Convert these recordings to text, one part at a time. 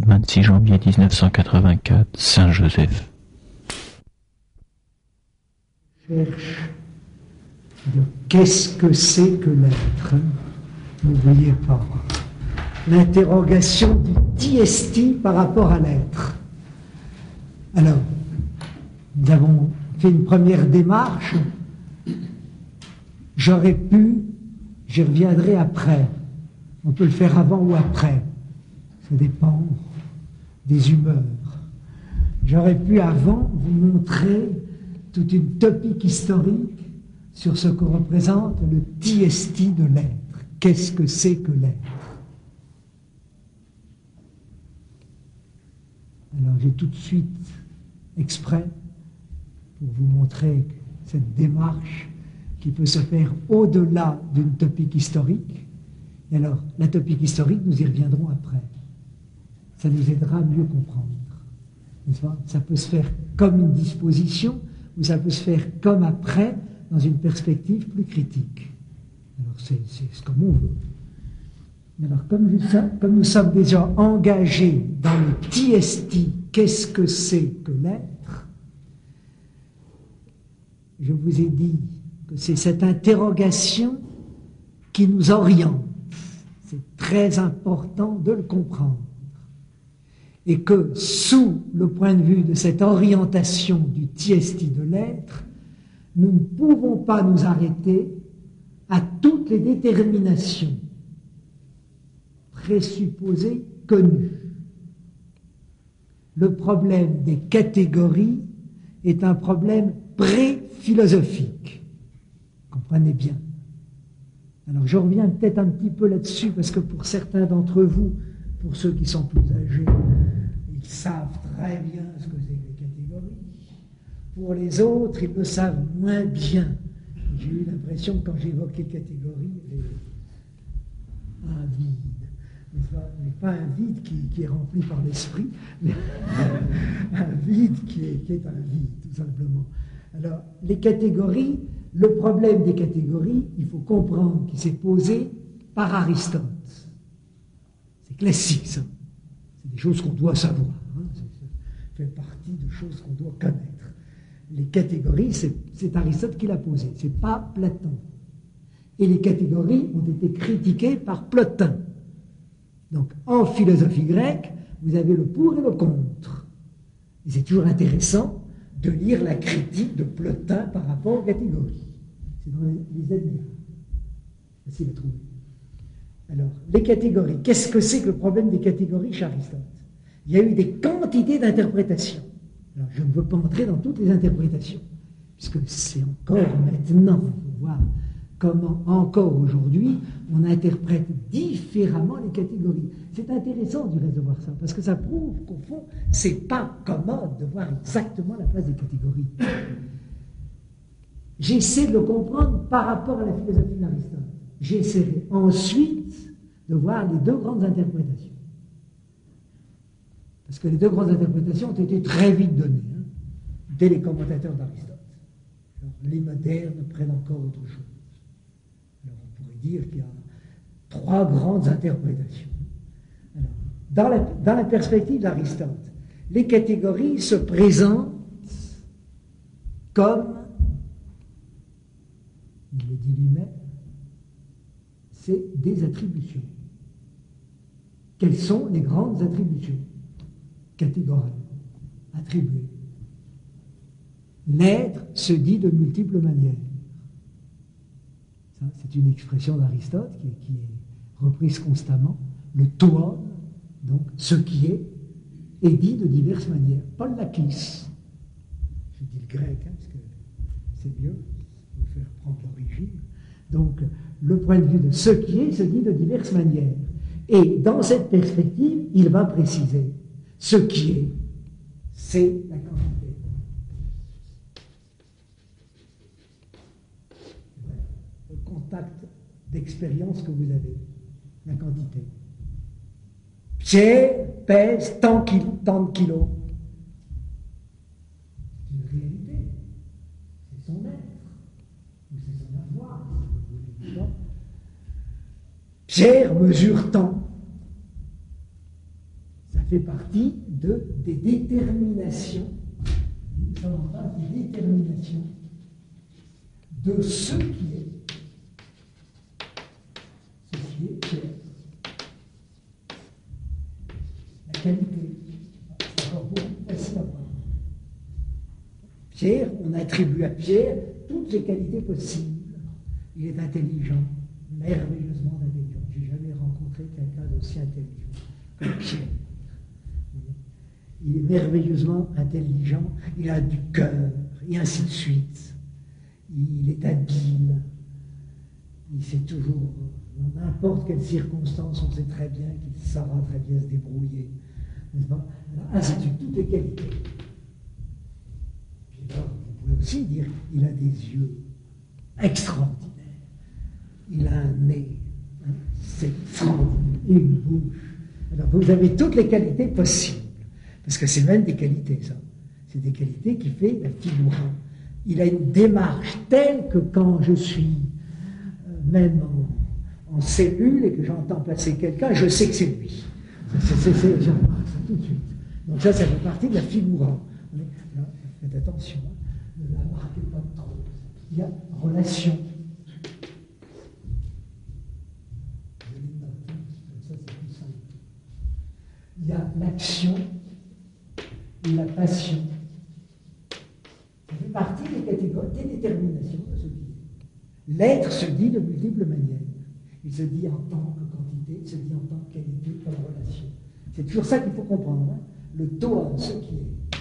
26 janvier 1984, Saint-Joseph. Cherche de qu'est-ce que c'est que l'être. N'oubliez pas l'interrogation du TST par rapport à l'être. Alors, nous avons fait une première démarche. J'aurais pu, j'y reviendrai après. On peut le faire avant ou après. Ça dépend des humeurs. J'aurais pu avant vous montrer toute une topique historique sur ce que représente le TST de l'être. Qu'est-ce que c'est que l'être? Alors j'ai tout de suite exprès pour vous montrer cette démarche qui peut se faire au-delà d'une topique historique. Et alors, la topique historique, nous y reviendrons après. Ça nous aidera à mieux comprendre. N'est-ce pas? Ça peut se faire comme une disposition, ou ça peut se faire comme après, dans une perspective plus critique. Alors, c'est comme on veut. Alors, comme nous sommes déjà engagés dans le TST, qu'est-ce que c'est que l'être? Je vous ai dit que c'est cette interrogation qui nous oriente. C'est très important de le comprendre. Et que sous le point de vue de cette orientation du TST de l'être, nous ne pouvons pas nous arrêter à toutes les déterminations présupposées connues. Le problème des catégories est un problème pré-philosophique. Comprenez bien. Alors je reviens peut-être un petit peu là-dessus, parce que pour certains d'entre vous, pour ceux qui sont plus âgés, ils savent très bien ce que c'est que les catégories. Pour les autres, ils le savent moins bien. J'ai eu l'impression que quand j'évoquais catégories, il y avait un vide. Mais pas un vide qui est rempli par l'esprit, mais un vide qui est un vide, tout simplement. Alors, les catégories, le problème des catégories, il faut comprendre qu'il s'est posé par Aristote. C'est classique, ça. C'est des choses qu'on doit savoir. Hein. Ça fait partie de choses qu'on doit connaître. Les catégories, c'est Aristote qui l'a posé, c'est pas Platon. Et les catégories ont été critiquées par Plotin. Donc, en philosophie grecque, vous avez le pour et le contre. Et c'est toujours intéressant de lire la critique de Plotin par rapport aux catégories. C'est dans les Ennéades. Facile à trouver. Alors, les catégories. Qu'est-ce que c'est que le problème des catégories chez Aristote? Il y a eu des quantités d'interprétations. Alors, je ne veux pas entrer dans toutes les interprétations, puisque c'est encore maintenant, il faut voir comment encore aujourd'hui on interprète différemment les catégories. C'est intéressant du reste de voir ça, parce que ça prouve qu'au fond, c'est pas commode de voir exactement la place des catégories. J'essaie de le comprendre par rapport à la philosophie d'Aristote. J'essaierai ensuite de voir les deux grandes interprétations. Parce que les deux grandes interprétations ont été très vite données, hein, dès les commentateurs d'Aristote. Alors, les modernes prennent encore autre chose. Alors, on pourrait dire qu'il y a trois grandes interprétations. Alors, dans la perspective d'Aristote, les catégories se présentent comme, il le dit lui-même, c'est des attributions. Quelles sont les grandes attributions catégorielles, attribuées? L'être se dit de multiples manières. Ça, c'est une expression d'Aristote qui est reprise constamment. Le toon, donc ce qui est dit de diverses manières. Paul Lakis, je dis le grec, hein, parce que c'est mieux, pour vous faire prendre l'origine. Donc, le point de vue de ce qui est se dit de diverses manières. Et dans cette perspective, il va préciser ce qui est, c'est la quantité. Le contact d'expérience que vous avez, la quantité. Pierre pèse tant de kilos. C'est une réalité. C'est son être. Ou c'est son avoir. Pierre mesure tant. Sa fait partie des déterminations, ça en passe des déterminations de ce qui est Pierre. La qualité, c'est encore beaucoup plus facile à voir. Pierre, on attribue à Pierre toutes les qualités possibles. Il est intelligent, merveilleusement intelligent. Je n'ai jamais rencontré quelqu'un d'aussi intelligent comme Pierre. Il est merveilleusement intelligent, il a du cœur, et ainsi de suite. Il est habile, il sait toujours, dans n'importe quelle circonstance, on sait très bien qu'il saura très bien se débrouiller. N'est-ce pas? Alors, ainsi de suite, toutes les qualités. Puis alors, vous pouvez aussi dire qu'il a des yeux extraordinaires. Il a un nez, hein, c'est extraordinaire, et une bouche. Alors, vous avez toutes les qualités possibles. Parce que c'est même des qualités, ça. C'est des qualités qui fait la figurant. Il a une démarche telle que quand je suis même en cellule et que j'entends passer quelqu'un, je sais que c'est lui. Je remarque ça tout de suite. Donc ça fait partie de la figurant. Là, faites attention, hein, ne la marquez pas trop. Il y a relation. Je lis comme ça c'est plus simple. Il y a l'action. La passion. Ça fait partie des catégories, des déterminations de ce qui est. L'être se dit de multiples manières. Il se dit en tant que quantité, il se dit en tant que qualité, comme relation. C'est toujours ça qu'il faut comprendre. Hein. Le toan, ce qui est.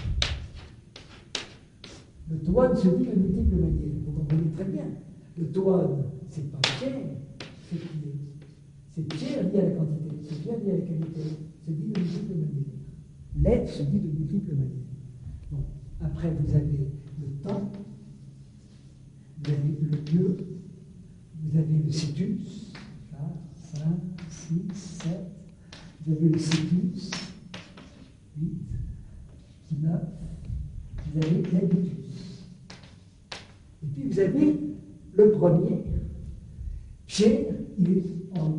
Le toan se dit de multiples manières. Vous comprenez très bien. Le toan, c'est pas Pierre, c'est qui est. C'est Pierre lié à la quantité, c'est Pierre lié à la qualité, se dit de multiples manières. L'être se dit de multiples manières. Bon. Après, vous avez le temps, vous avez le lieu, vous avez le situs, 4, 5, 6, 7, vous avez le situs, 8, 9, vous avez l'habitus. Et puis vous avez le premier, Pierre, il est homme.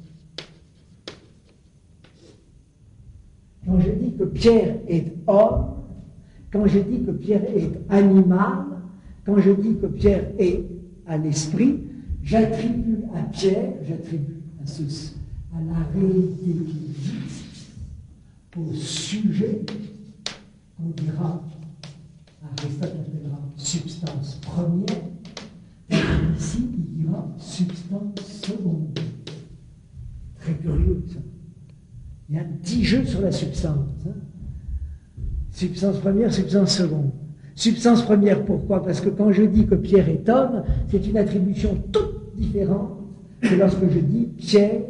Quand je dis que Pierre est homme, quand je dis que Pierre est animal, quand je dis que Pierre est à l'esprit, j'attribue à Pierre, j'attribue à la réalité qui existe, au sujet qu'on dira, Aristote appellera substance première, et ici il dira substance seconde. Très curieux ça. Il y a un petit jeu sur la substance. Hein. Substance première, substance seconde. Substance première, pourquoi? Parce que quand je dis que Pierre est homme, c'est une attribution toute différente que lorsque je dis Pierre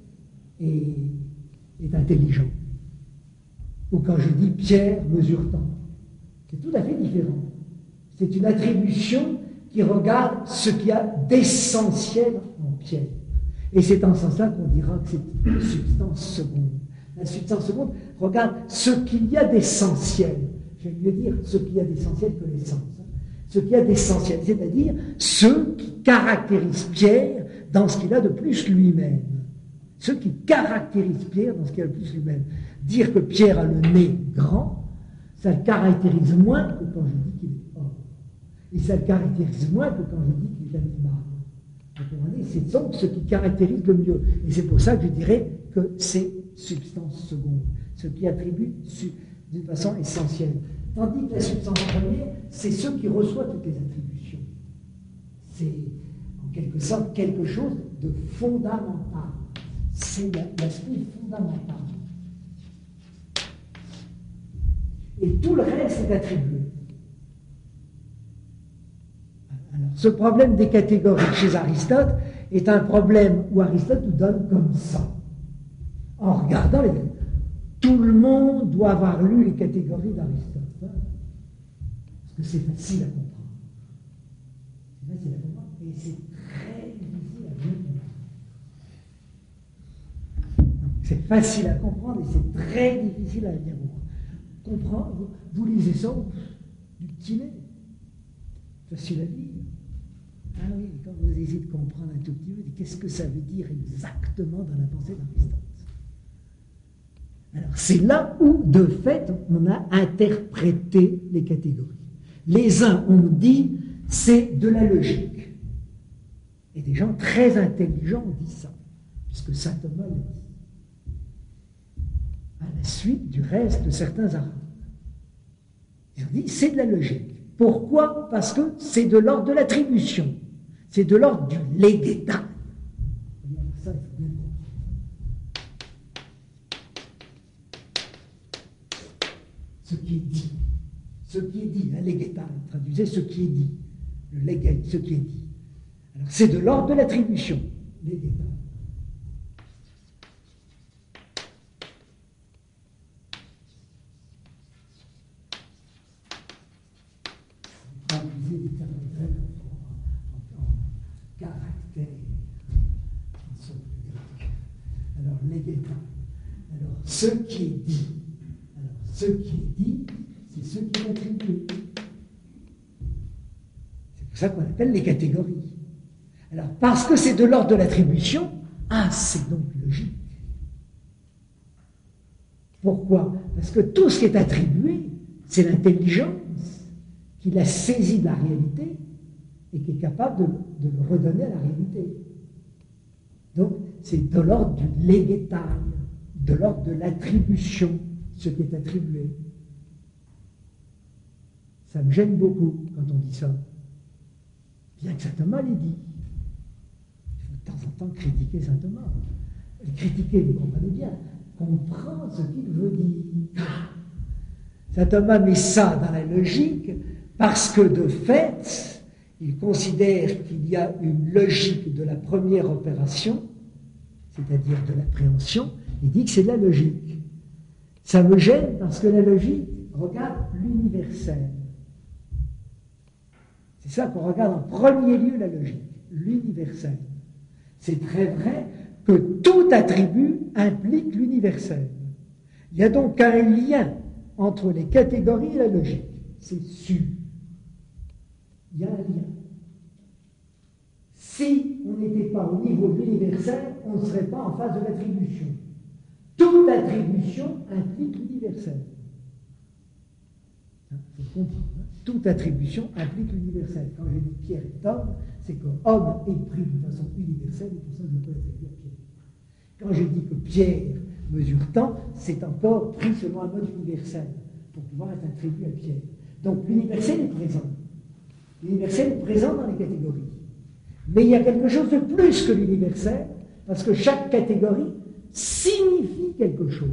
est intelligent. Ou quand je dis Pierre mesure tant. C'est tout à fait différent. C'est une attribution qui regarde ce qu'il y a d'essentiel en Pierre. Et c'est en ce sens-là qu'on dira que c'est une substance seconde. La substance seconde regarde ce qu'il y a d'essentiel. Je vais mieux dire ce qu'il y a d'essentiel que l'essence. Ce qu'il y a d'essentiel, c'est-à-dire ce qui caractérise Pierre dans ce qu'il a de plus lui-même. Ce qui caractérise Pierre dans ce qu'il a de plus lui-même. Dire que Pierre a le nez grand, ça le caractérise moins que quand je dis qu'il est homme. Et ça le caractérise moins que quand je dis qu'il est animal. Vous comprenez? C'est donc ce qui caractérise le mieux. Et c'est pour ça que je dirais que c'est substance seconde, ce qui attribue d'une façon essentielle. Tandis que la substance première, c'est ce qui reçoit toutes les attributions. C'est en quelque sorte quelque chose de fondamental. C'est l'aspect fondamental. Et tout le reste est attribué. Alors, ce problème des catégories chez Aristote est un problème où Aristote nous donne comme ça. En regardant les... Tout le monde doit avoir lu les catégories d'Aristote. Hein, parce que c'est facile à comprendre. C'est facile à comprendre et c'est très difficile à bien comprendre. C'est facile à comprendre et c'est très difficile à bien comprendre. Vous lisez ça du petit lait. Facile à lire. Ah oui, quand vous essayez de comprendre un tout petit peu, qu'est-ce que ça veut dire exactement dans la pensée d'Aristote? Alors c'est là où, de fait, on a interprété les catégories. Les uns ont dit, c'est de la logique. Et des gens très intelligents ont dit ça, puisque saint Thomas l'a dit. À la suite du reste de certains arabes. Ils ont dit, c'est de la logique. Pourquoi? Parce que c'est de l'ordre de l'attribution. C'est de l'ordre du léguétat. Ça, il faut bien comprendre. Ce qui est dit. Ce qui est dit. La léguéta, traduisez ce qui est dit. Le légué, ce qui est dit. Alors, c'est de l'ordre de l'attribution. Léguéta. Traduisez les termes grecs en caractère. Alors, léguéta. Alors, ce qui est dit. Alors, ce qui est dit, c'est ce qui est attribué. C'est pour ça qu'on appelle les catégories. Alors, parce que c'est de l'ordre de l'attribution, c'est donc logique. Pourquoi? Parce que tout ce qui est attribué, c'est l'intelligence qui l'a saisi de la réalité et qui est capable de le redonner à la réalité. Donc, c'est de l'ordre du léguétail, de l'ordre de l'attribution, ce qui est attribué. Ça me gêne beaucoup quand on dit ça. Bien que saint Thomas l'ait dit. Il faut de temps en temps critiquer saint Thomas. Le critiquer, vous comprenez bien, comprendre ce qu'il veut dire. Saint Thomas met ça dans la logique parce que, de fait, il considère qu'il y a une logique de la première opération, c'est-à-dire de l'appréhension. Il dit que c'est de la logique. Ça me gêne parce que la logique regarde l'universel. C'est ça qu'on regarde en premier lieu, la logique, l'universel. C'est très vrai que tout attribut implique l'universel. Il y a donc un lien entre les catégories et la logique. C'est sûr. Il y a un lien. Si on n'était pas au niveau de l'universel, on ne serait pas en phase de l'attribution. Toute attribution implique l'universel. Il faut comprendre. Toute attribution implique l'universel. Quand j'ai dit Pierre est homme, c'est que homme est pris de façon universelle, et pour ça je peux l'attribuer à Pierre. Quand j'ai dit que Pierre mesure tant, c'est encore pris selon un mode universel, pour pouvoir être attribué à Pierre. Donc l'universel est présent. L'universel est présent dans les catégories. Mais il y a quelque chose de plus que l'universel, parce que chaque catégorie signifie quelque chose.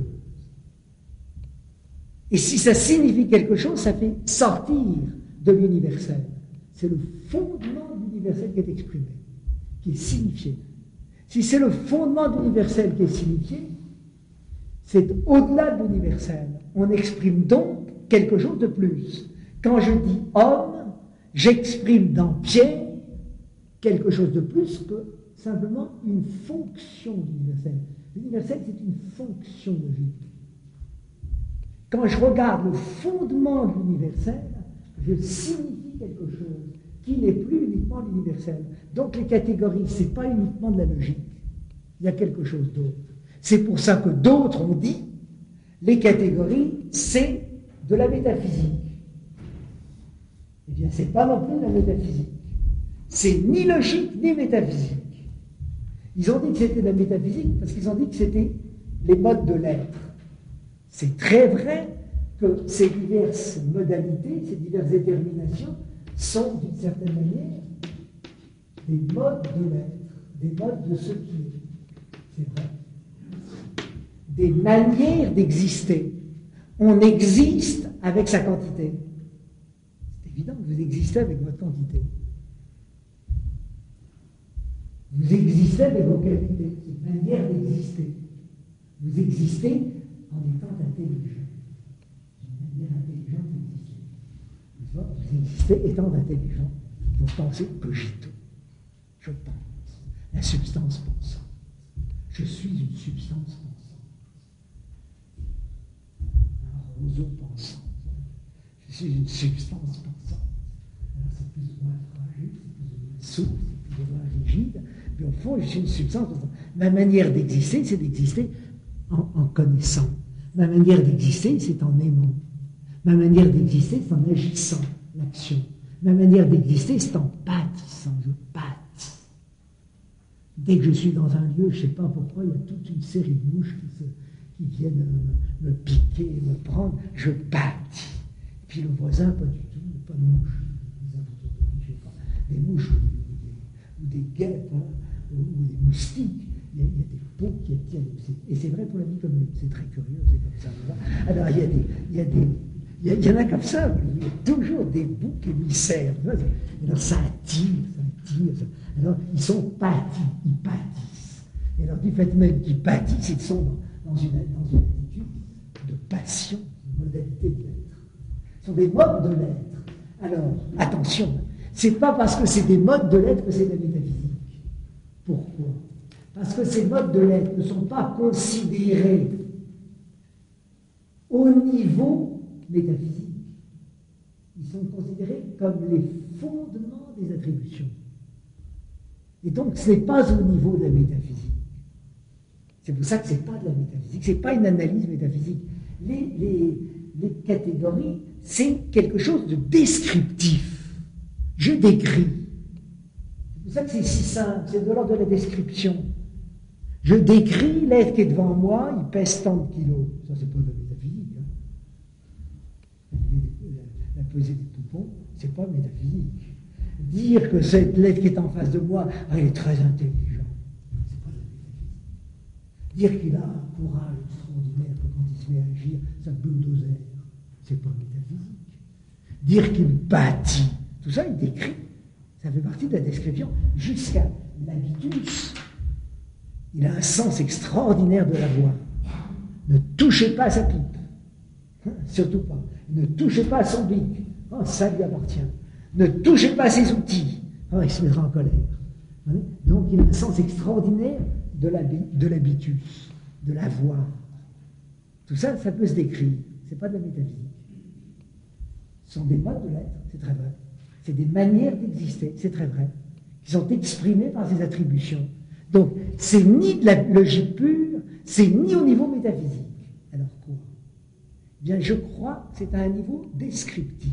Et si ça signifie quelque chose, ça fait sortir de l'universel. C'est le fondement de l'universel qui est exprimé, qui est signifié. Si c'est le fondement de l'universel qui est signifié, c'est au-delà de l'universel. On exprime donc quelque chose de plus. Quand je dis homme, j'exprime dans Pierre quelque chose de plus que simplement une fonction de l'universel. L'universel, c'est une fonction logique. Quand je regarde le fondement de l'universel, je signifie quelque chose qui n'est plus uniquement l'universel. Donc les catégories, ce n'est pas uniquement de la logique. Il y a quelque chose d'autre. C'est pour ça que d'autres ont dit, les catégories, c'est de la métaphysique. Eh bien, ce n'est pas non plus de la métaphysique. C'est ni logique, ni métaphysique. Ils ont dit que c'était de la métaphysique parce qu'ils ont dit que c'était les modes de l'être. C'est très vrai que ces diverses modalités, ces diverses déterminations sont, d'une certaine manière, des modes de l'être, des modes de ce qui est. C'est vrai. Des manières d'exister. On existe avec sa quantité. C'est évident que vous existez avec votre quantité. Vous existez avec vos qualités. C'est une manière d'exister. Vous existez en étant intelligent. C'est une manière intelligente d'exister. Vous existez étant intelligent. Vous pensez cogito. Je pense. La substance pensante. Je suis une substance pensante. Un roseau pensant. Je suis une substance pensante. Alors c'est plus ou moins fragile, c'est plus ou moins souple, c'est plus ou moins rigide. Mais au fond, je suis une substance pensante. Ma manière d'exister, c'est d'exister en connaissant. Ma manière d'exister, c'est en aimant. Ma manière d'exister, c'est en agissant, l'action. Ma manière d'exister, c'est en pâtissant, je pâtis. Dès que je suis dans un lieu, je ne sais pas pourquoi, il y a toute une série de mouches qui viennent me piquer, me prendre, je pâtis. Puis le voisin, pas du tout, pas de mouches. Des mouches ou des guêpes, hein, ou des moustiques. Il y a des peaux qui attirent. Et c'est vrai pour la vie commune, c'est très curieux, c'est comme ça. Alors il y en a comme ça, il y a toujours des boucs émissaires. Alors ça attire. Alors ils sont pâtis, ils pâtissent. Et alors du fait même qu'ils pâtissent, ils sont dans une attitude de passion, une modalité de l'être. Ce sont des modes de l'être. Alors, attention, c'est pas parce que c'est des modes de l'être que c'est de la métaphysique. Pourquoi ? Parce que ces modes de l'être ne sont pas considérés au niveau métaphysique. Ils sont considérés comme les fondements des attributions. Et donc, ce n'est pas au niveau de la métaphysique. C'est pour ça que ce n'est pas de la métaphysique, ce n'est pas une analyse métaphysique. Les catégories, c'est quelque chose de descriptif. Je décris. C'est pour ça que c'est si simple, c'est de l'ordre de la description. Je décris l'être qui est devant moi, il pèse tant de kilos. Ça, c'est pas de la métaphysique. Hein. La pesée des poupons, c'est pas métaphysique. Dire que cet l'être qui est en face de moi, il est très intelligent, c'est pas de la métaphysique. Dire qu'il a un courage extraordinaire que quand il se met à agir, ça bulldozer, c'est pas métaphysique. Dire qu'il pâtit, tout ça, il décrit. Ça fait partie de la description jusqu'à l'habitus. Il a un sens extraordinaire de la voix. Ne touchez pas à sa pipe. Surtout pas. Ne touchez pas à son bic. Oh, ça lui appartient. Ne touchez pas à ses outils. Oh, il se mettra en colère. Donc il a un sens extraordinaire de l'habitus, de la voix. Tout ça, ça peut se décrire. C'est pas de la métaphysique. Ce sont des modes de l'être, c'est très vrai. C'est des manières d'exister, c'est très vrai, qui sont exprimées par ces attributions. Donc, c'est ni de la logique pure, c'est ni au niveau métaphysique. Alors quoi ? Eh bien, je crois que c'est à un niveau descriptif.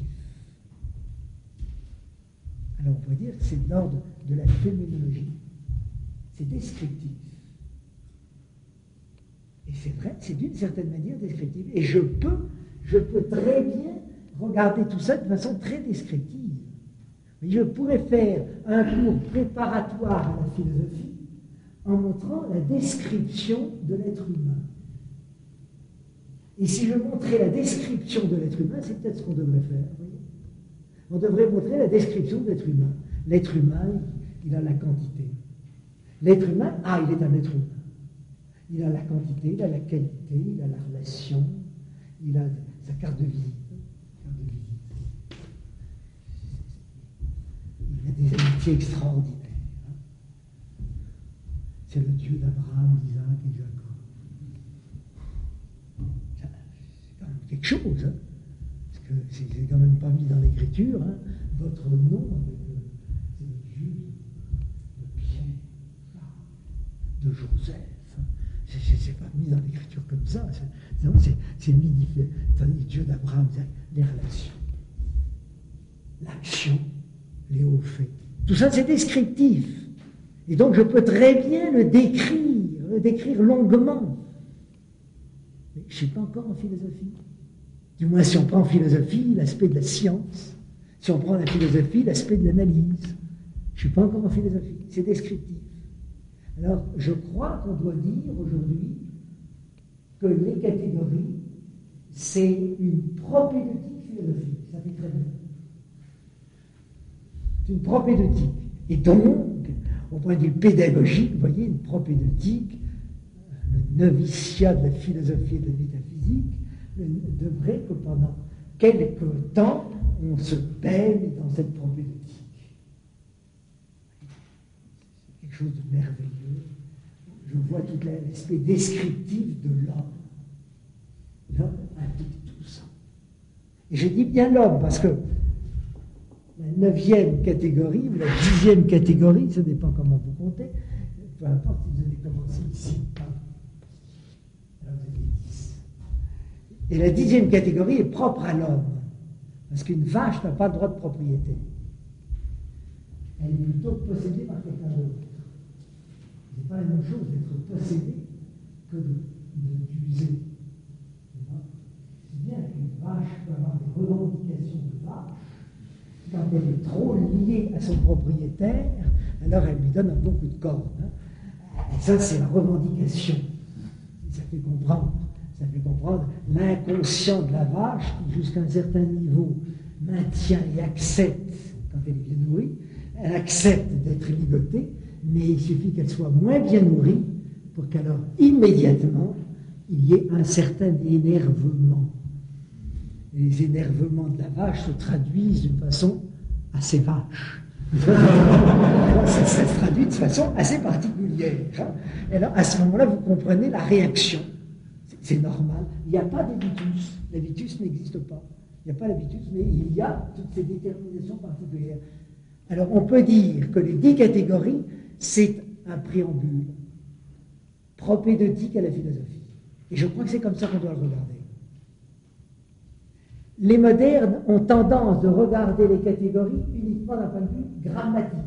Alors, on pourrait dire que c'est de l'ordre de la phénoménologie. C'est descriptif. Et c'est vrai, c'est d'une certaine manière descriptif. Et je peux très bien regarder tout ça de façon très descriptive. Mais je pourrais faire un cours préparatoire à la philosophie en montrant la description de l'être humain. Et si je montrais la description de l'être humain, c'est peut-être ce qu'on devrait faire. Voyez, on devrait montrer la description de l'être humain. L'être humain, il a la quantité. L'être humain, il est un être humain. Il a la quantité, il a la qualité, il a la relation, il a sa carte de visite. Il a des amitiés extraordinaires. C'est le Dieu d'Abraham, d'Isaac et de Jacob. C'est quand même quelque chose, hein, parce que c'est quand même pas mis dans l'écriture. Hein, votre nom, c'est le Dieu de Pierre, de Joseph. Hein, c'est pas mis dans l'écriture comme ça. C'est mis différent. Le Dieu d'Abraham, les relations, l'action, les hauts faits. Tout ça, c'est descriptif. Et donc, je peux très bien le décrire longuement. Mais je ne suis pas encore en philosophie. Du moins, si on prend en philosophie l'aspect de la science, si on prend la philosophie l'aspect de l'analyse, je ne suis pas encore en philosophie. C'est descriptif. Alors, je crois qu'on doit dire aujourd'hui que les catégories, c'est une propédeutique philosophique. Ça fait très bien. C'est une propédeutique. Et donc, au point de vue pédagogique, vous voyez, une propédeutique, le noviciat de la philosophie et de la métaphysique, devrait que pendant quelque temps, on se baigne dans cette propédeutique. C'est quelque chose de merveilleux. Je vois tout l'aspect descriptif de l'homme. L'homme implique tout ça. Et je dis bien l'homme, parce que la 9e catégorie, ou la 10e catégorie, ça dépend comment vous comptez, peu importe si vous avez commencé ici. Alors vous avez 10. Et la 10e catégorie est propre à l'homme, parce qu'une vache n'a pas le droit de propriété. Elle est plutôt possédée par quelqu'un d'autre. Ce n'est pas la même chose d'être possédé que d'user. C'est bien qu'une vache peut avoir des revendications de vache. Quand elle est trop liée à son propriétaire, alors elle lui donne un bon coup de corne. Et ça, c'est la revendication. Ça fait comprendre l'inconscient de la vache qui, jusqu'à un certain niveau, maintient et accepte, quand elle est bien nourrie, elle accepte d'être ligotée, mais il suffit qu'elle soit moins bien nourrie pour qu'alors, immédiatement, il y ait un certain énervement. Et les énervements de la vache se traduisent d'une façon assez vache. Ça se traduit de façon assez particulière. Et alors, à ce moment-là, vous comprenez la réaction. C'est normal. Il n'y a pas d'habitus. L'habitus n'existe pas. Il n'y a pas l'habitus, mais il y a toutes ces déterminations particulières. Alors, on peut dire que les 10 catégories, c'est un préambule propédeutique à la philosophie. Et je crois que c'est comme ça qu'on doit le regarder. Les modernes ont tendance de regarder les catégories uniquement d'un point de vue grammatical,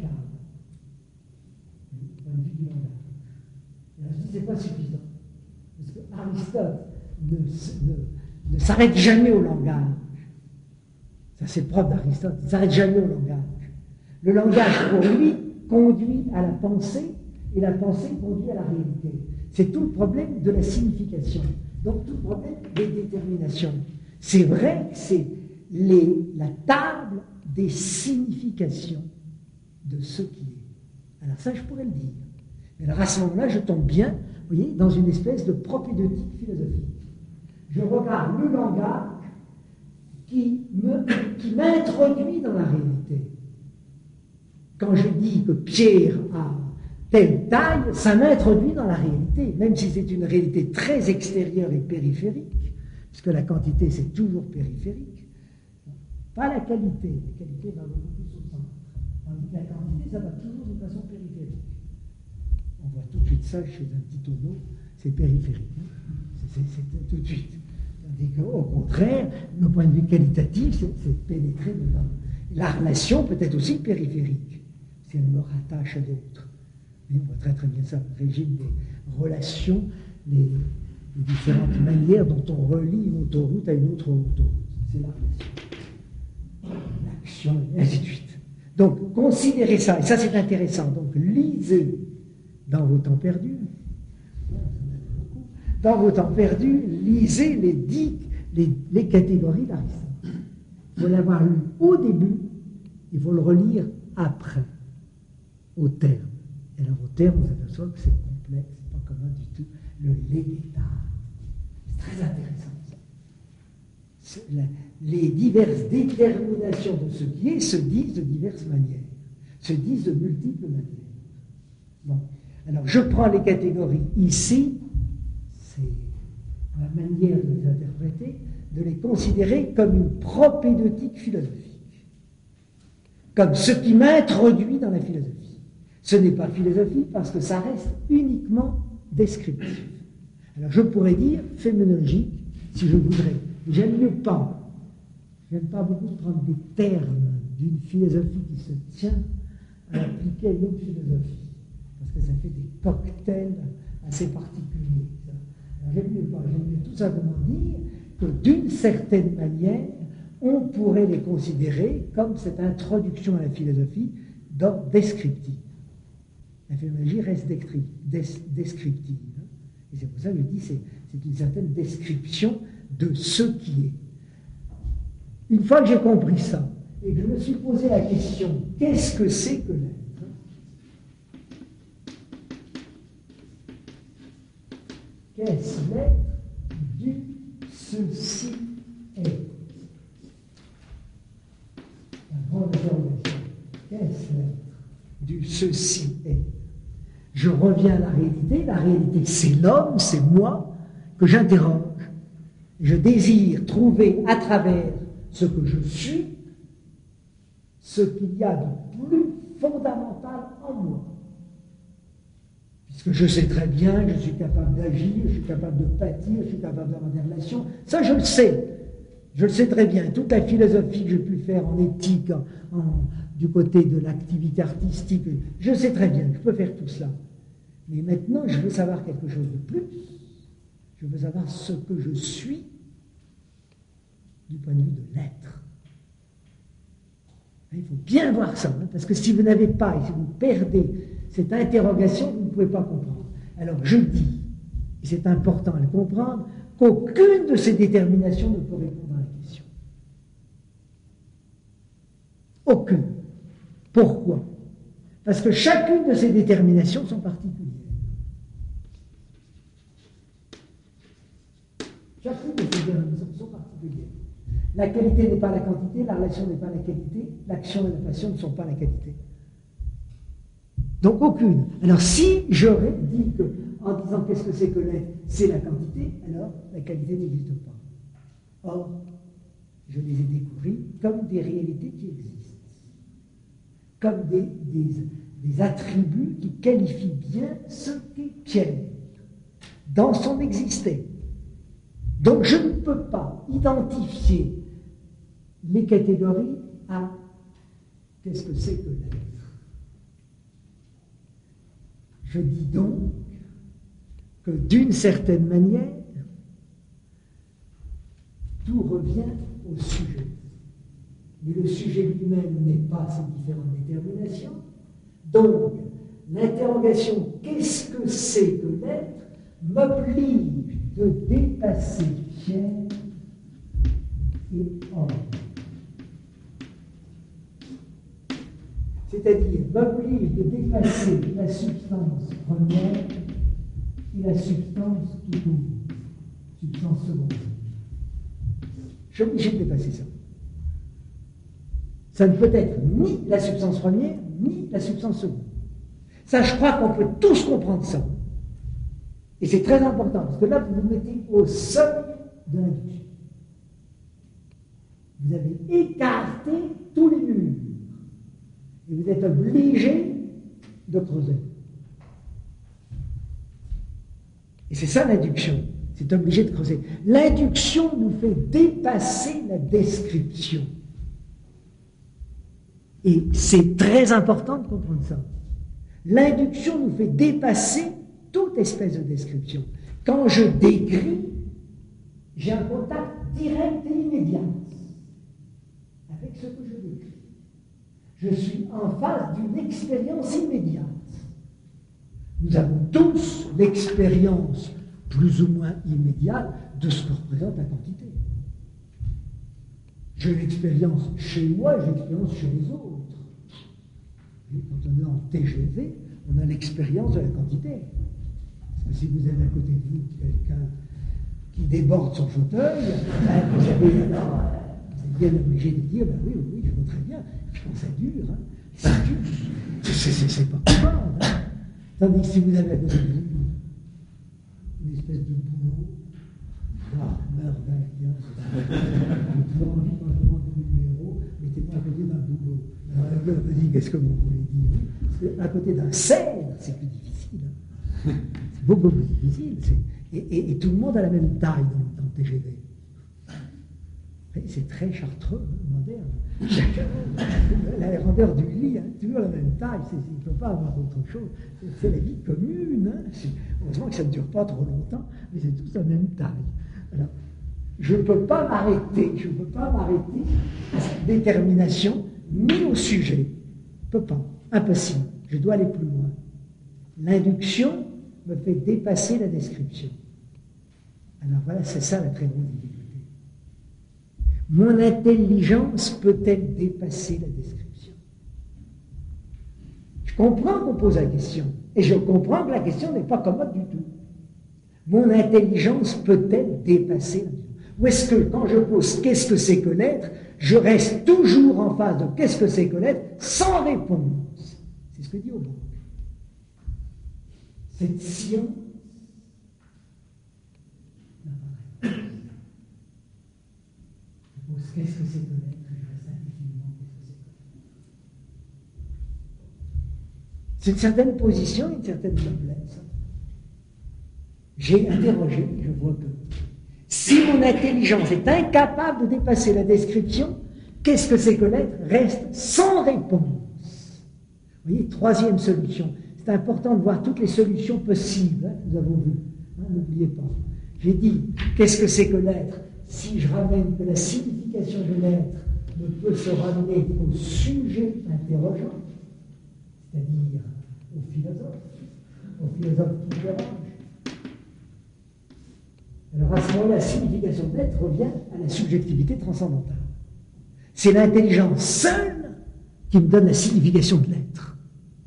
d'un point de vue du langage. Et là, je dis, c'est pas suffisant. Parce que Aristote ne s'arrête jamais au langage. Ça, c'est le propre d'Aristote. Il ne s'arrête jamais au langage. Le langage, pour lui, conduit à la pensée, et la pensée conduit à la réalité. C'est tout le problème de la signification. Donc, tout le problème des déterminations. C'est vrai que c'est la table des significations de ce qui est. Alors ça, je pourrais le dire. Mais alors à ce moment-là, je tombe bien, vous voyez, dans une espèce de propédeutique philosophique. Je regarde le langage qui m'introduit dans la réalité. Quand je dis que Pierre a telle taille, ça m'introduit dans la réalité, même si c'est une réalité très extérieure et périphérique, puisque la quantité, c'est toujours périphérique. Pas la qualité. La qualité va beaucoup plus au centre. Tandis que la quantité, ça va toujours d'une façon périphérique. On voit tout de suite ça chez un petit tonneau, c'est périphérique. C'est tout de suite. Tandis qu'au contraire, le point de vue qualitatif, c'est pénétrer dedans. La relation peut être aussi périphérique, si elle me rattache à d'autres. Mais on voit très très bien ça, le régime des relations, les différentes manières dont on relie une autoroute à une autre autoroute. C'est la relation. L'action, et ainsi de suite. Donc, considérez ça, et ça c'est intéressant. Donc, lisez dans vos temps perdus, lisez les catégories d'Aristote. Il faut l'avoir lu au début, il faut le relire après, au terme. Et alors, au terme, on s'aperçoit que c'est complexe, c'est pas commun du tout. Le léguétal. C'est très intéressant, ça. Les diverses déterminations de ce qui est se disent de diverses manières, se disent de multiples manières. Bon. Alors, je prends les catégories ici, c'est la manière de les interpréter, de les considérer comme une propédeutique philosophique, comme ce qui m'introduit dans la philosophie. Ce n'est pas philosophique parce que ça reste uniquement descriptif. Alors je pourrais dire phénoménologique si je voudrais. J'aime pas beaucoup prendre des termes d'une philosophie qui se tient à appliquer à une autre philosophie, parce que ça fait des cocktails assez particuliers. Alors j'aime mieux tout simplement dire que d'une certaine manière, on pourrait les considérer comme cette introduction à la philosophie d'ordre descriptif. La phénoménologie reste descriptive. Et c'est pour ça que je dis c'est une certaine description de ce qui est. Une fois que j'ai compris ça, et que je me suis posé la question, qu'est-ce que c'est que l'être? Qu'est-ce l'être du ceci est? La grande interrogation. Qu'est-ce l'être du ceci est? Je reviens à la réalité c'est l'homme, c'est moi que j'interroge. Je désire trouver à travers ce que je suis, ce qu'il y a de plus fondamental en moi. Puisque que je sais très bien, je suis capable d'agir, je suis capable de pâtir, je suis capable d'avoir des relations. Ça, je le sais. Je le sais très bien. Toute la philosophie que j'ai pu faire en éthique, du côté de l'activité artistique, je sais très bien, je peux faire tout cela. Mais maintenant, je veux savoir quelque chose de plus. Je veux savoir ce que je suis du point de vue de l'être. Il faut bien voir ça, hein, parce que si vous n'avez pas, et si vous perdez cette interrogation, vous ne pouvez pas comprendre. Alors je dis, et c'est important à le comprendre, qu'aucune de ces déterminations ne peut répondre à la question. Aucune. Pourquoi? Parce que chacune de ces déterminations sont particulières. Chacune de ces déterminations sont particulières. La qualité n'est pas la quantité, la relation n'est pas la qualité, l'action et la passion ne sont pas la qualité. Donc aucune. Alors si j'aurais dit que, en disant qu'est-ce que c'est que l'être, c'est la quantité, alors la qualité n'existe pas. Or, je les ai découvertes comme des réalités qui existent, comme des attributs qui qualifient bien ce qu'est Pierre dans son existé. Donc je ne peux pas identifier les catégories à qu'est-ce que c'est que l'être. Je dis donc que d'une certaine manière, tout revient au sujet. Mais le sujet lui-même n'est pas ces différentes déterminations. Donc, l'interrogation « qu'est-ce que c'est que l'être ?» m'oblige de dépasser Pierre et homme. C'est-à-dire m'oblige de dépasser la substance première et la substance qui bouge, substance secondaire. Je suis obligé de dépasser ça. Ça ne peut être ni la substance première, ni la substance secondaire. Ça, je crois qu'on peut tous comprendre ça. Et c'est très important, parce que là, vous vous mettez au seuil de l'induction. Vous avez écarté tous les murs. Et vous êtes obligé de creuser. Et c'est ça l'induction, c'est obligé de creuser. L'induction nous fait dépasser la description. Et c'est très important de comprendre ça. L'induction nous fait dépasser toute espèce de description. Quand je décris, j'ai un contact direct et immédiat avec ce que je décris. Je suis en face d'une expérience immédiate. Nous avons tous l'expérience plus ou moins immédiate de ce que représente la quantité. J'ai l'expérience chez moi, j'ai l'expérience chez les autres. Et quand on est en TGV, on a l'expérience de la quantité. Parce que si vous avez à côté de vous quelqu'un qui déborde son fauteuil, vous êtes bien obligé de dire, ben oui, je vois très bien, je pense que ça dure, hein. C'est dur, c'est pas commun. Hein. Tandis que si vous avez à côté de vous une espèce de boulot, merveille, j'ai toujours envie quand je demande le numéro, mettez-moi à côté d'un boulot. Alors la gueule me dit, qu'est-ce que vous voulez dire? Parce qu'à côté d'un cerf, c'est plus difficile. Hein. C'est beaucoup plus difficile. Et tout le monde a la même taille dans le TGV. C'est très chartreux, hein, moderne. La grandeur du lit, hein, toujours la même taille, il ne peut pas avoir autre chose. C'est la vie commune. Hein. Heureusement que ça ne dure pas trop longtemps, mais c'est tous la même taille. Alors, je ne peux pas m'arrêter à cette détermination, ni au sujet. Je ne peux pas, impossible. Je dois aller plus loin. L'induction me fait dépasser la description. Alors voilà, c'est ça la très grande difficulté. Mon intelligence peut-elle dépasser la description? Je comprends qu'on pose la question, et je comprends que la question n'est pas commode du tout. Mon intelligence peut-elle dépasser la description? Ou est-ce que quand je pose qu'est-ce que c'est que l'être, je reste toujours en face de qu'est-ce que c'est que l'être sans réponse? C'est ce que dit Aubanque. Cette science n'a pas de réponse. Qu'est-ce que c'est que l'être? Je reste indéfiniment qu'est-ce que c'est que l'être. C'est une certaine position, une certaine noblesse. J'ai interrogé, je vois que si mon intelligence est incapable de dépasser la description, qu'est-ce que c'est que l'être reste sans réponse. Vous voyez, troisième solution. C'est important de voir toutes les solutions possibles, hein, nous avons vu. N'oubliez pas. J'ai dit, qu'est-ce que c'est que l'être? Si je ramène que la signification de l'être ne peut se ramener au sujet interrogeant, c'est-à-dire au philosophe qui dérange. Alors à ce moment-là, la signification de l'être revient à la subjectivité transcendantale. C'est l'intelligence seule qui me donne la signification de l'être.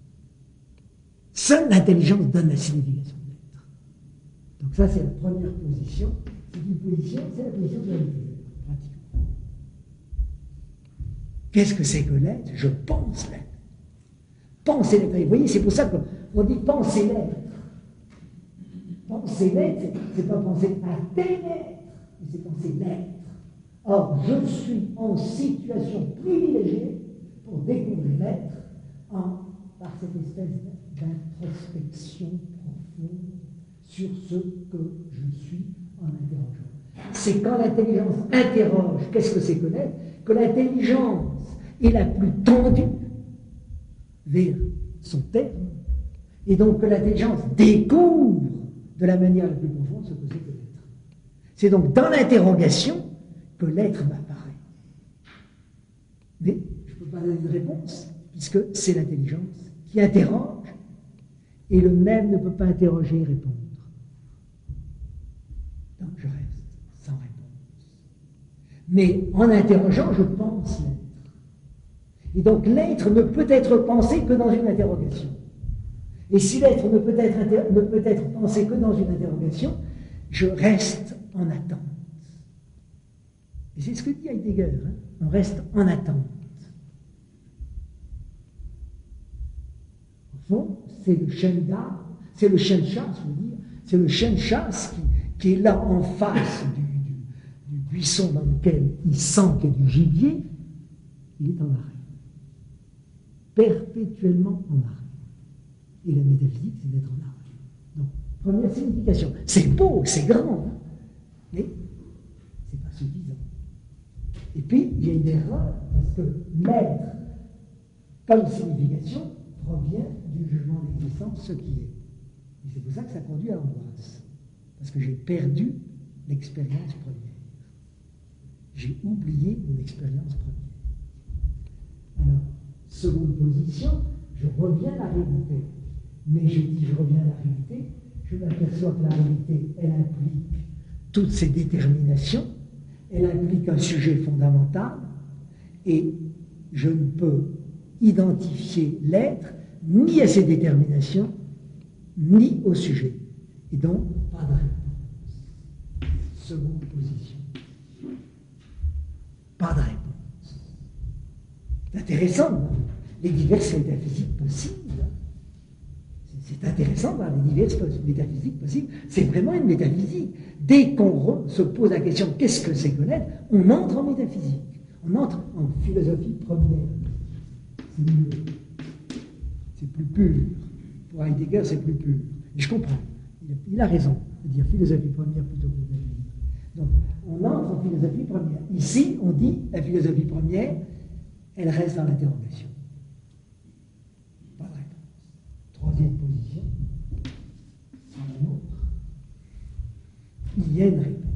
Seule l'intelligence donne la signification de l'être. Donc ça, c'est la première position. C'est une position, c'est la position de Heidegger, pratiquement. Qu'est-ce que c'est que l'être? Je pense l'être. Penser l'être. Vous voyez, c'est pour ça qu'on dit penser l'être. Penser l'être, c'est pas penser à tel être, mais c'est penser l'être. Or, je suis en situation privilégiée pour découvrir l'être par cette espèce d'introspection profonde sur ce que je suis en interrogeant. C'est quand l'intelligence interroge, qu'est-ce que c'est que l'être, que l'intelligence est la plus tendue vers son terme, et donc que l'intelligence découvre de la manière la plus profonde ce que c'est que l'être. C'est donc dans l'interrogation que l'être m'apparaît. Mais je ne peux pas donner une réponse, puisque c'est l'intelligence qui interroge, et le même ne peut pas interroger et répondre. Donc je reste sans réponse. Mais en interrogeant, je pense l'être. Et donc l'être ne peut être pensé que dans une interrogation. Et si l'être ne peut être pensé que dans une interrogation, je reste en attente. Et c'est ce que dit Heidegger, hein? On reste en attente. Au fond, c'est le chêne d'arbre, c'est le chêne chasse, je veux dire, c'est le chêne chasse qui est là en face du buisson dans lequel il sent qu'il y a du gibier, il est en arrêt. Perpétuellement en arrêt. Et la métaphysique, c'est d'être en arrêt. Donc, première signification. C'est beau, c'est grand, hein, mais ce n'est pas suffisant. Et puis, il y a une erreur, parce que l'être, comme signification, provient du jugement d'existence, ce qui est. Et c'est pour ça que ça conduit à l'angoisse. Parce que j'ai perdu l'expérience première. J'ai oublié mon expérience première. Alors, seconde position, je reviens à la réalité. Mais je dis je reviens à la réalité, je m'aperçois que la réalité, elle implique toutes ces déterminations, elle implique un sujet fondamental, et je ne peux identifier l'être ni à ces déterminations, ni au sujet. Et donc, pas de réponse. Seconde position. Pas de réponse. C'est intéressant, non? Les diverses métaphysiques possibles. C'est intéressant dans les diverses métaphysiques possibles. C'est vraiment une métaphysique. Dès qu'on se pose la question qu'est-ce que c'est que l'être, on entre en métaphysique. On entre en philosophie première. C'est mieux. C'est plus pur. Pour Heidegger, c'est plus pur. Et je comprends. Il a raison de dire philosophie première plutôt que métaphysique. Donc, on entre en philosophie première. Ici, on dit la philosophie première, elle reste dans l'interrogation. Pas de réponse. Troisième position, sans la nôtre, il y a une réponse.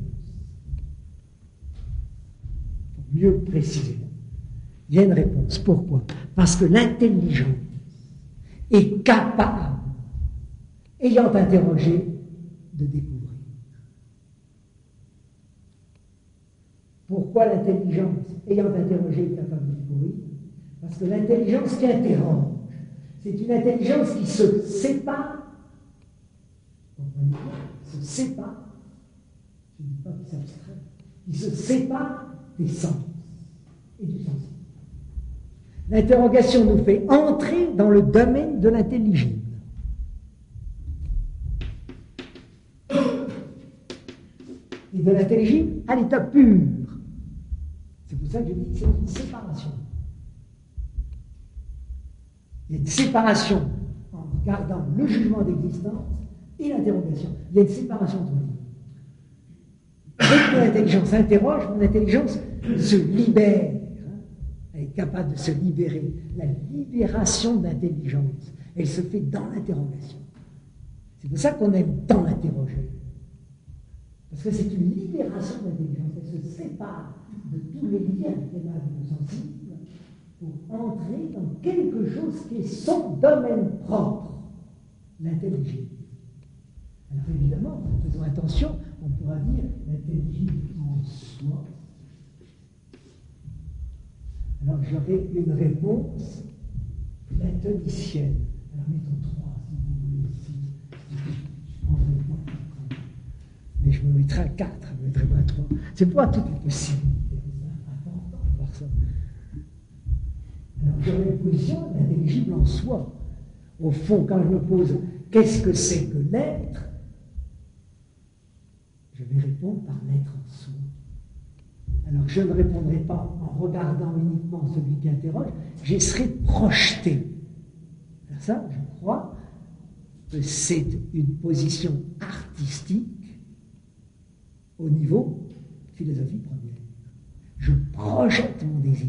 Pour mieux préciser, il y a une réponse. Pourquoi? Parce que l'intelligence est capable, ayant interrogé, de découvrir. Pourquoi l'intelligence, ayant interrogé, est capable de découvrir? Parce que l'intelligence qui interroge, c'est une intelligence qui se sépare, comprenez-vous, se sépare, je ne dis pas qu'il s'abstrait, qui se sépare des sens et du sensible. L'interrogation nous fait entrer dans le domaine de l'intelligible. Et de l'intelligible à l'état pur. C'est pour ça que je dis que c'est une séparation. Il y a une séparation en regardant le jugement d'existence et l'interrogation. Il y a une séparation entre les deux. Dès que mon intelligence interroge, mon intelligence se libère. Elle est capable de se libérer. La libération d'intelligence, elle se fait dans l'interrogation. C'est pour ça qu'on aime tant l'interroger. Parce que c'est une libération d'intelligence. Elle se sépare de tous les liens aimables sensibles pour entrer dans quelque chose qui est son domaine propre, l'intelligible. Alors évidemment, faisons attention, on pourra dire l'intelligible en soi. Alors j'aurai une réponse platonicienne. Alors mettons 3 si vous voulez ici. Je prendrai moins 4. Mais je me mettrai à 4, je me mettrai pas à 3. C'est pour toutes les possibilités. C'est important de voir ça. Alors j'aurai une position l'intelligible en soi. Au fond, quand je me pose qu'est-ce que c'est que l'être, je vais répondre par l'être en soi. Alors je ne répondrai pas en regardant uniquement celui qui interroge, j'essaierai de projeter. Alors ça, je crois que c'est une position artistique au niveau philosophie première. Je projette mon désir.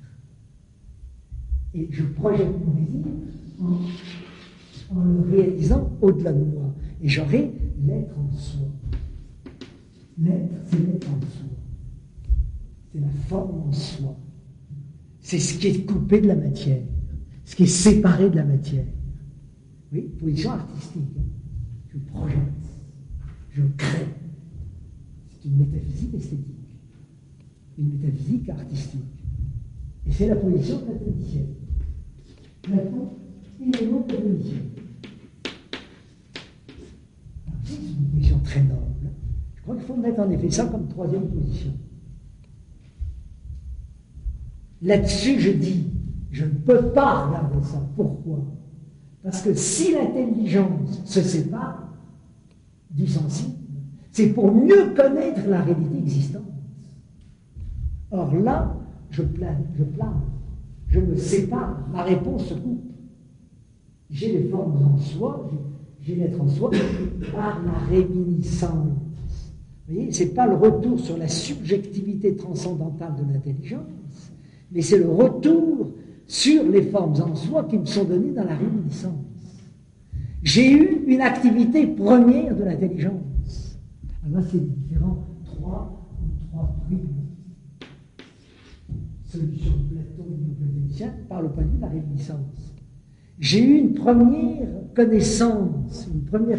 Et je projette mon désir en le réalisant au-delà de moi. Et j'aurai l'être en soi. L'être, c'est l'être en soi. C'est la forme en soi. C'est ce qui est coupé de la matière, ce qui est séparé de la matière. Oui, position artistique. Hein. Je projette, je crée. C'est une métaphysique esthétique, une métaphysique artistique. Et c'est la position platonicienne. Platon est le mot platonicien. C'est une position très noble. Je crois qu'il faut mettre en effet ça comme troisième position. Là-dessus, je dis, je ne peux pas regarder ça. Pourquoi? Parce que si l'intelligence se sépare du sensible, c'est pour mieux connaître la réalité existante. Or là, je plane, je me sépare, ma réponse se coupe. J'ai les formes en soi, j'ai l'être en soi, par la réminiscence. Vous voyez, ce n'est pas le retour sur la subjectivité transcendantale de l'intelligence, mais c'est le retour sur les formes en soi qui me sont données dans la réminiscence. J'ai eu une activité première de l'intelligence. Alors là, c'est différent. 3 primes. Solution de Platon et néo-platonicien par le point de vue de la réminiscence. J'ai eu une première connaissance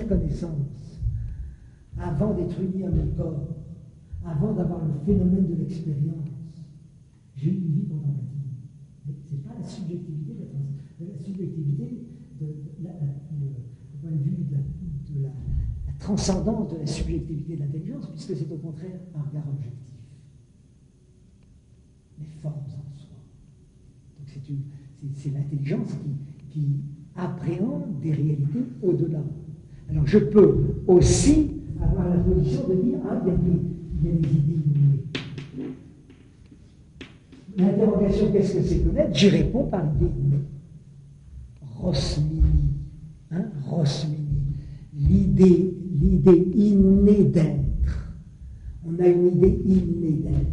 avant d'être uni à mon corps, avant d'avoir le phénomène de l'expérience. J'ai eu une vie contemplative. Ce n'est pas la subjectivité du point de vue de la transcendance de la subjectivité de l'intelligence, puisque c'est au contraire un regard objectif. Les formes en soi. Donc c'est l'intelligence qui appréhende des réalités au-delà. Alors je peux aussi avoir la position de dire il y a des idées inouïes. L'interrogation qu'est-ce que c'est que l'être, j'y réponds par l'idée innée. Rosmini, l'idée innée d'être. On a une idée innée d'être.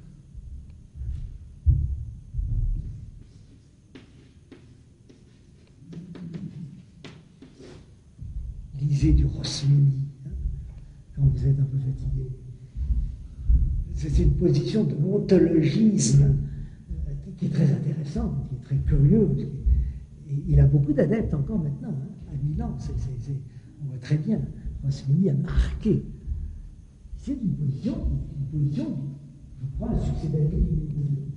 Lisez du Rosmini, quand vous êtes un peu fatigué. C'est une position de l'ontologisme qui est très intéressante, qui est très curieuse. Et il a beaucoup d'adeptes encore maintenant, à Milan. On voit très bien. Rosmini a marqué. C'est une position, je crois, un succès d'année du milieu.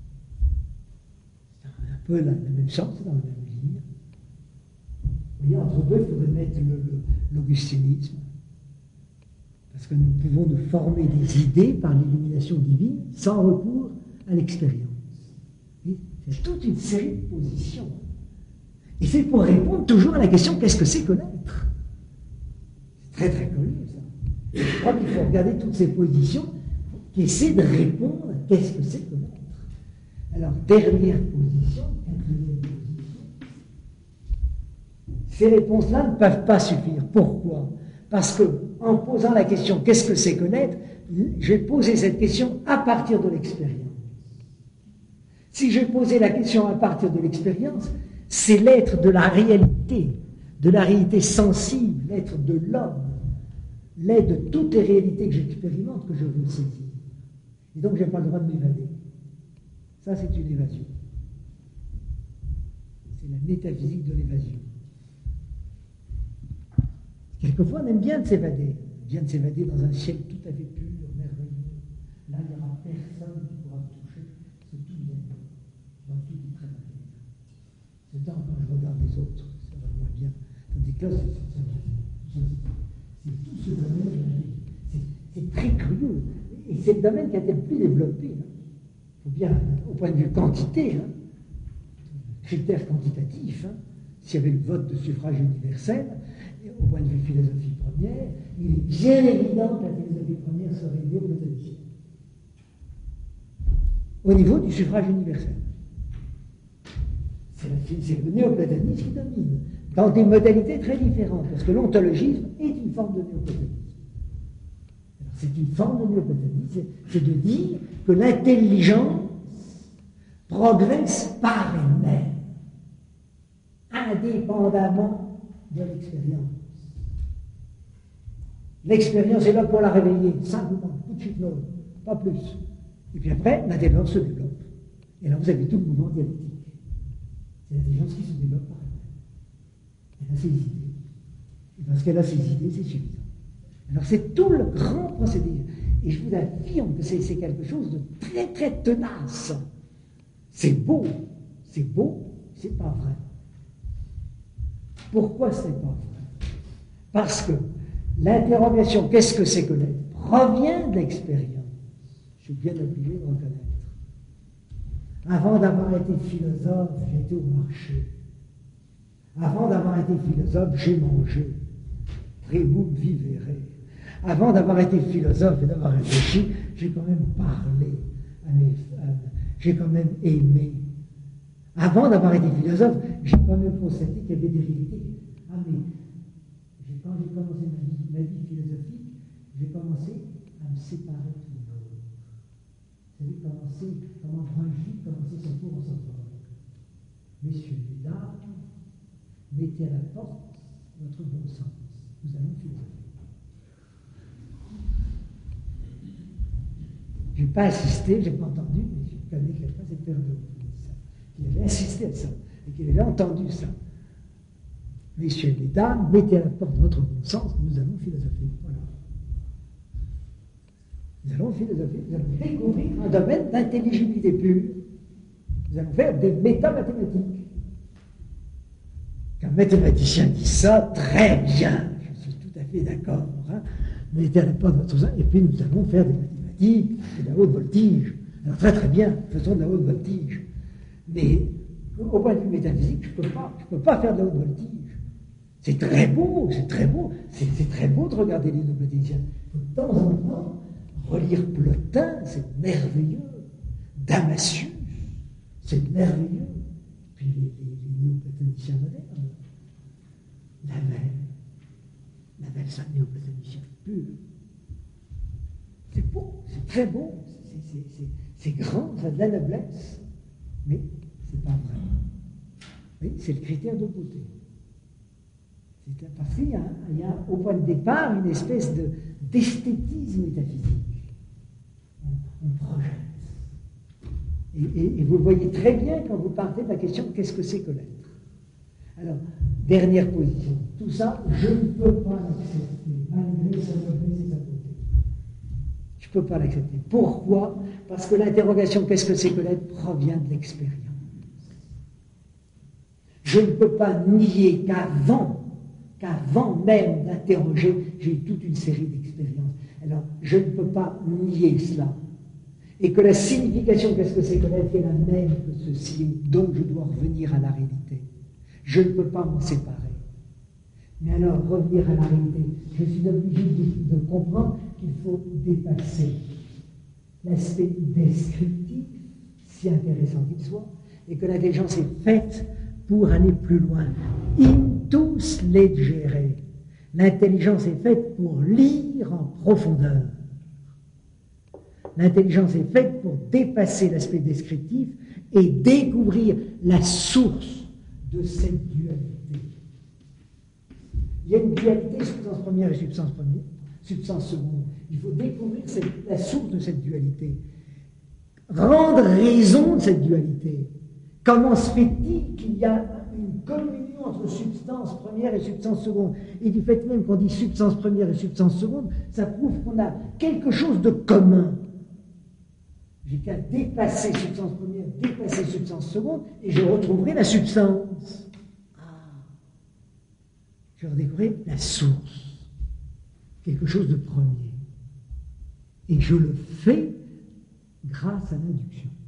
C'est un peu la même chose, c'est dans la même ligne. Vous voyez, entre deux, il faudrait mettre l'augustinisme. Parce que nous pouvons nous former des idées par l'illumination divine sans recours à l'expérience. C'est toute une série de positions. Et c'est pour répondre toujours à la question qu'est-ce que c'est que l'être? C'est très très curieux ça. Et je crois qu'il faut regarder toutes ces positions qui essaient de répondre à qu'est-ce que c'est que l'être. Alors, dernière position, quatrième position, Ces réponses-là ne peuvent pas suffire. Pourquoi? Parce que, en posant la question « qu'est-ce que c'est connaître ?», j'ai posé cette question à partir de l'expérience. Si j'ai posé la question à partir de l'expérience, c'est l'être de la réalité sensible, l'être de l'homme, l'être de toutes les réalités que j'expérimente que je veux saisir. Et donc, je n'ai pas le droit de m'évader. Ça, c'est une évasion. C'est la métaphysique de l'évasion. Quelquefois, on aime bien de s'évader. Bien de s'évader dans un ciel tout à fait pur, merveilleux. Là, il n'y aura personne qui pourra me toucher. C'est tout bien. Dans tout est très agréable. C'est temps quand je regarde les autres, ça va moins bien. Tandis que là, c'est tout ce domaine. C'est très curieux. Et c'est le domaine qui a été le plus développé. Il faut bien, au point de vue quantité, critère quantitatif, s'il y avait le vote de suffrage universel, au point de vue philosophie première, il est bien évident que la philosophie première serait néoplatonicienne. Au niveau du suffrage universel. C'est le néoplatonisme qui domine, dans des modalités très différentes, parce que l'ontologisme est une forme de néoplatonisme. C'est une forme de néoplatonisme, c'est de dire que l'intelligence progresse par elle-même, indépendamment de l'expérience. L'expérience est là pour la réveiller, simplement, tout de suite, non, pas plus. Et puis après, l'intelligence se développe. Et là, vous avez tout le mouvement dialectique. C'est l'intelligence qui se développe par elle-même. Elle a ses idées. Et parce qu'elle a ses idées, c'est suffisant. Alors c'est tout le grand procédé. Et je vous affirme que c'est quelque chose de très très tenace. C'est beau, c'est pas vrai. Pourquoi c'est pas vrai? Parce que l'interrogation, qu'est-ce que c'est connaître, provient de l'expérience. Je suis bien obligé de reconnaître. Avant d'avoir été philosophe, j'ai été au marché. Avant d'avoir été philosophe, j'ai mangé. Primum vivere. Avant d'avoir été philosophe et d'avoir réfléchi, j'ai quand même parlé à mes femmes, j'ai quand même aimé. Avant d'avoir été philosophe, j'ai quand même constaté qu'il y avait des réalités. Ah mais, quand j'ai commencé ma vie philosophique, j'ai commencé à me séparer de tout le monde. C'est-à-dire comment Franchi commençait son cours en sortant. Messieurs et dames, mettez à la porte votre bon sens. Nous allons philosopher. Je n'ai pas assisté, je n'ai pas entendu, mais je connais quelqu'un, c'est Père de ça, qui avait assisté à ça, et qui avait entendu ça. Messieurs et dames, mettez à la porte votre bon sens, nous allons philosopher. Voilà. Nous allons philosopher, nous allons découvrir un domaine d'intelligibilité pure. Nous allons faire des métamathématiques. Qu'un mathématicien dit ça, très bien, je suis tout à fait d'accord. Mettez à la porte votre sens, et puis nous allons faire des mathématiques. C'est de la haute voltige. Alors très très bien, faisons de la haute voltige. Mais au point de vue métaphysique, je peux pas faire de la haute voltige. C'est très beau, c'est très beau de regarder les néoplaticiens. De temps en temps, relire Plotin, c'est merveilleux. Damascius, c'est merveilleux. Puis les néoplatoniciens modernes, Lamel, c'est un néoplatonicien pur. C'est beau, c'est très beau, c'est grand, ça a de la noblesse, mais c'est pas vrai. Oui, c'est le critère de beauté. Parce qu'il y a au point de départ une espèce d'esthétisme métaphysique. On projette. Et vous le voyez très bien quand vous partez de la question qu'est-ce que c'est que l'être. Alors, dernière position. Tout ça, je ne peux pas l'accepter, malgré sa noblesse et sa beauté. Je ne peux pas l'accepter. Pourquoi? Parce que l'interrogation qu'est-ce que c'est que l'être provient de l'expérience. Je ne peux pas nier qu'avant même d'interroger, j'ai eu toute une série d'expériences. Alors, je ne peux pas nier cela. Et que la signification qu'est-ce que c'est que l'être est la même que ceci, donc je dois revenir à la réalité. Je ne peux pas m'en séparer. Mais alors, revenir à la réalité, je suis obligé de comprendre qu'il faut dépasser l'aspect descriptif, si intéressant qu'il soit, et que l'intelligence est faite pour aller plus loin. In tous les gérer. L'intelligence est faite pour lire en profondeur. L'intelligence est faite pour dépasser l'aspect descriptif et découvrir la source de cette dualité. Il y a une dualité substance première et substance seconde. Il faut découvrir la source de cette dualité. Rendre raison de cette dualité. Comment se fait-il qu'il y a une communion entre substance première et substance seconde? Et du fait même qu'on dit substance première et substance seconde, ça prouve qu'on a quelque chose de commun. J'ai qu'à dépasser substance première, dépasser substance seconde, et je retrouverai la substance. Je redécouvrirai la source, quelque chose de premier. Et je le fais grâce à l'induction.